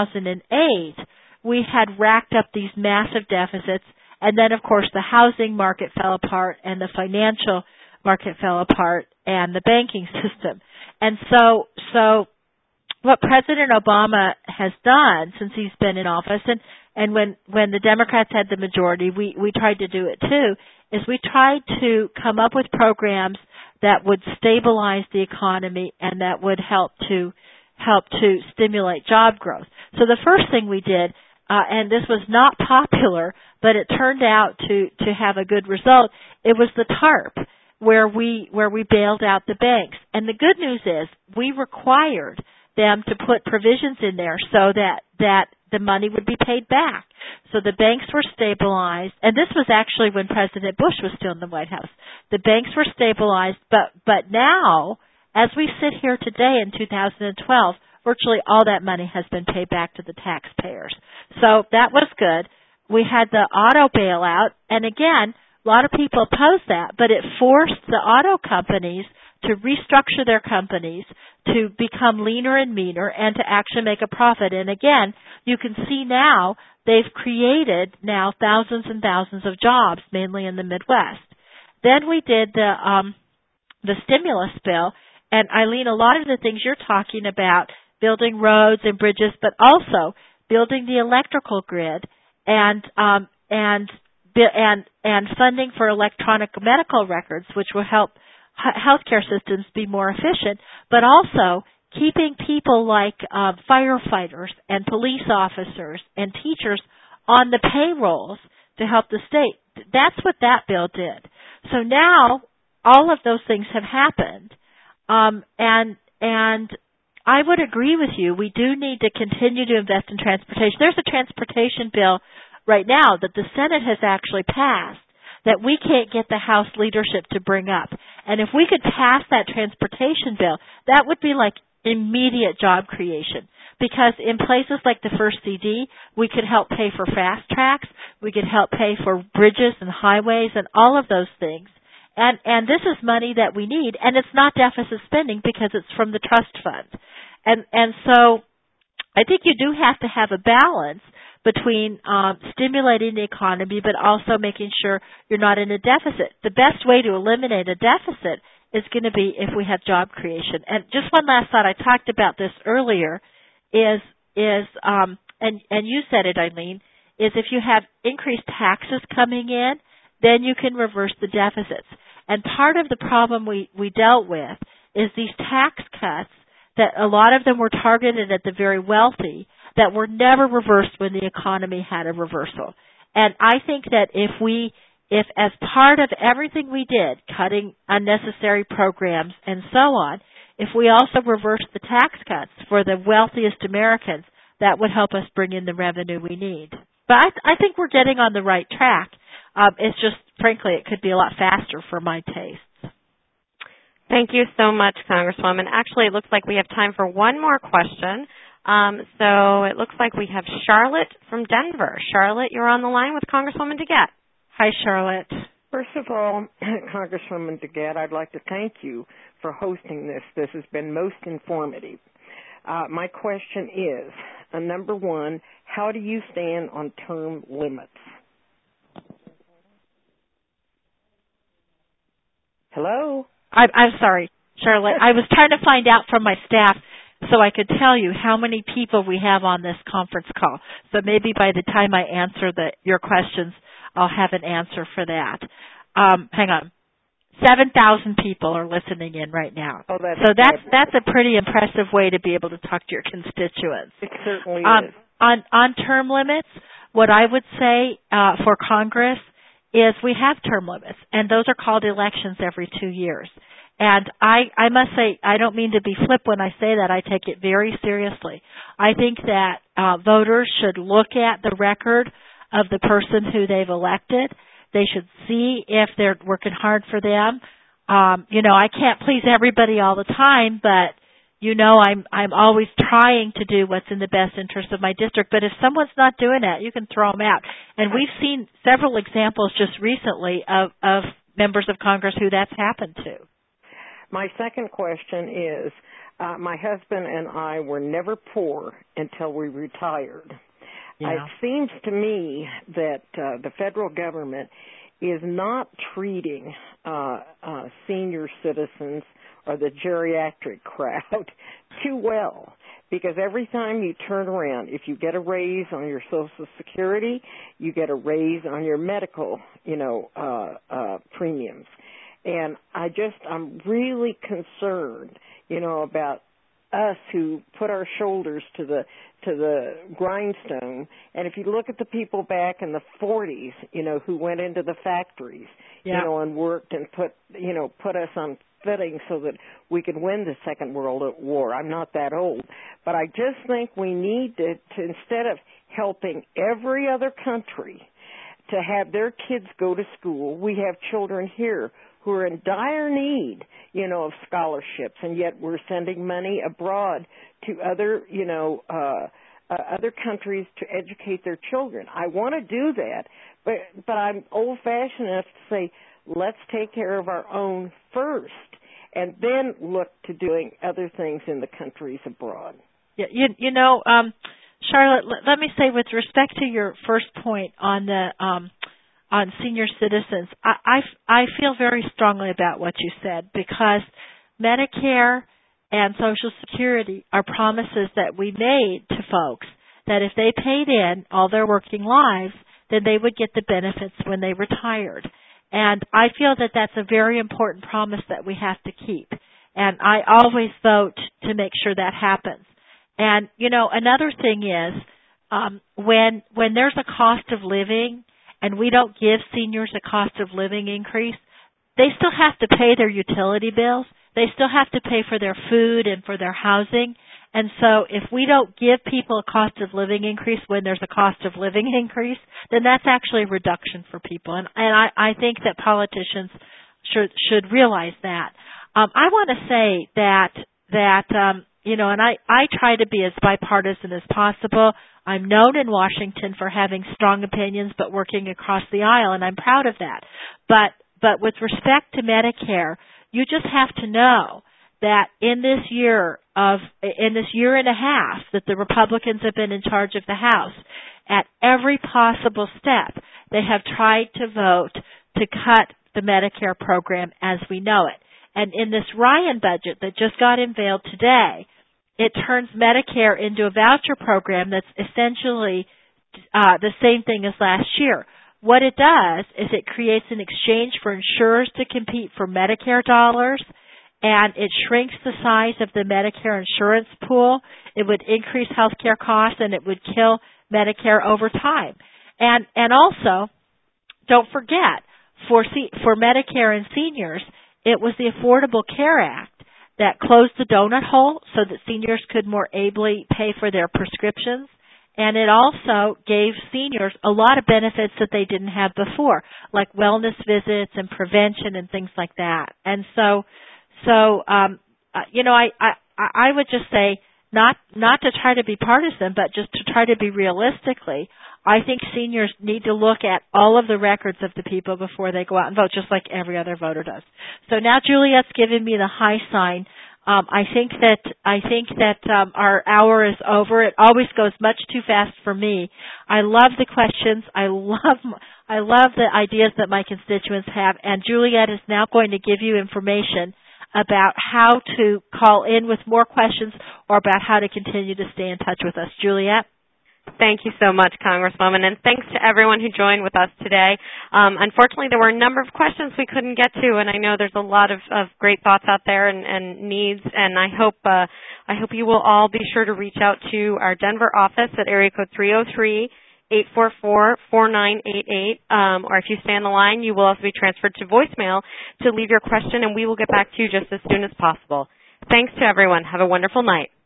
2008, we had racked up these massive deficits, and then of course the housing market fell apart, and the financial market fell apart, and the banking system. And so what President Obama has done since he's been in office, and when the Democrats had the majority, we tried to do it too, is we tried to come up with programs that would stabilize the economy and that would help to stimulate job growth. So the first thing we did, and this was not popular, but it turned out to have a good result, it was the TARP, where we bailed out the banks. And the good news is we required them to put provisions in there so that the money would be paid back. So the banks were stabilized, and this was actually when President Bush was still in the White House. The banks were stabilized, but now, as we sit here today in 2012, virtually all that money has been paid back to the taxpayers. So that was good. We had the auto bailout, and again, a lot of people opposed that, but it forced the auto companies to restructure their companies, to become leaner and meaner, and to actually make a profit. And again, you can see now they've created now thousands and thousands of jobs, mainly in the Midwest. Then we did the stimulus bill, and Eileen, a lot of the things you're talking about, building roads and bridges, but also building the electrical grid and funding for electronic medical records, which will help healthcare systems be more efficient, but also keeping people like firefighters and police officers and teachers on the payrolls to help the state. That's what that bill did. So now all of those things have happened, and I would agree with you. We do need to continue to invest in transportation. There's a transportation bill right now that the Senate has actually passed that we can't get the House leadership to bring up. And if we could pass that transportation bill, that would be like immediate job creation. Because in places like the First CD, we could help pay for fast tracks, we could help pay for bridges and highways and all of those things. And this is money that we need, and it's not deficit spending because it's from the trust fund. And so I think you do have to have a balance between stimulating the economy but also making sure you're not in a deficit. The best way to eliminate a deficit is going to be if we have job creation. And just one last thought, I talked about this earlier, is and you said it, Eileen, is if you have increased taxes coming in, then you can reverse the deficits. And part of the problem we dealt with is these tax cuts that a lot of them were targeted at the very wealthy that were never reversed when the economy had a reversal. And I think that if as part of everything we did, cutting unnecessary programs and so on, if we also reverse the tax cuts for the wealthiest Americans, that would help us bring in the revenue we need. But I think we're getting on the right track. It's just, frankly, it could be a lot faster for my tastes. Thank you so much, Congresswoman. Actually, it looks like we have time for one more question. So it looks like we have Charlotte from Denver. Charlotte, you're on the line with Congresswoman DeGette. Hi, Charlotte. First of all, Congresswoman DeGette, I'd like to thank you for hosting this. This has been most informative. My question is, number one, how do you stand on term limits? Hello? I'm sorry. Charlotte. I was trying to find out from my staff so I could tell you how many people we have on this conference call. So maybe by the time I answer your questions, I'll have an answer for that. Hang on. 7,000 people are listening in right now. Oh, that's a pretty impressive way to be able to talk to your constituents. It certainly is. On term limits, what I would say for Congress is we have term limits, and those are called elections every 2 years. And I must say, I don't mean to be flip when I say that. I take it very seriously. I think that voters should look at the record of the person who they've elected. They should see if they're working hard for them. I can't please everybody all the time, but I'm always trying to do what's in the best interest of my district. But if someone's not doing that, you can throw them out. And we've seen several examples just recently of members of Congress who that's happened to. My second question is, my husband and I were never poor until we retired. Yeah. It seems to me that the federal government is not treating senior citizens or the geriatric crowd too well, because every time you turn around, if you get a raise on your Social Security, you get a raise on your medical, premiums. And I'm really concerned, about us who put our shoulders to the grindstone. And if you look at the people back in the 40s, who went into the factories, and worked and put us on footing so that we could win the Second World War. I'm not that old. But I just think we need to instead of helping every other country to have their kids go to school, we have children here who are in dire need, of scholarships, and yet we're sending money abroad to other, other countries to educate their children. I want to do that, but I'm old-fashioned enough to say, let's take care of our own first, and then look to doing other things in the countries abroad. Yeah, Charlotte, let me say, with respect to your first point on the on senior citizens, I feel very strongly about what you said, because Medicare and Social Security are promises that we made to folks that if they paid in all their working lives, then they would get the benefits when they retired. And I feel that that's a very important promise that we have to keep. And I always vote to make sure that happens. And, another thing is, when there's a cost of living and we don't give seniors a cost of living increase, they still have to pay their utility bills. They still have to pay for their food and for their housing. And so if we don't give people a cost of living increase when there's a cost of living increase, then that's actually a reduction for people. And I think that politicians should realize that. I want to say that and I try to be as bipartisan as possible. I'm known in Washington for having strong opinions but working across the aisle, and I'm proud of that. But with respect to Medicare, you just have to know that in this year and a half that the Republicans have been in charge of the House, at every possible step, they have tried to vote to cut the Medicare program as we know it. And in this Ryan budget that just got unveiled today, it turns Medicare into a voucher program that's essentially the same thing as last year. What it does is it creates an exchange for insurers to compete for Medicare dollars, and it shrinks the size of the Medicare insurance pool. It would increase health care costs, and it would kill Medicare over time. And also, don't forget, for Medicare and seniors, it was the Affordable Care Act that closed the donut hole so that seniors could more ably pay for their prescriptions. And it also gave seniors a lot of benefits that they didn't have before, like wellness visits and prevention and things like that. And so I would just say not to try to be partisan, but just to try to be realistically, I think seniors need to look at all of the records of the people before they go out and vote, just like every other voter does. So now Juliet's given me the high sign. I think that our hour is over. It always goes much too fast for me. I love the questions. I love the ideas that my constituents have. And Juliet is now going to give you information about how to call in with more questions or about how to continue to stay in touch with us. Juliet? Thank you so much, Congresswoman, and thanks to everyone who joined with us today. Unfortunately, there were a number of questions we couldn't get to, and I know there's a lot of great thoughts out there and needs, and I hope you will all be sure to reach out to our Denver office at area code 303-844-4988, or if you stay on the line, you will also be transferred to voicemail to leave your question, and we will get back to you just as soon as possible. Thanks to everyone. Have a wonderful night.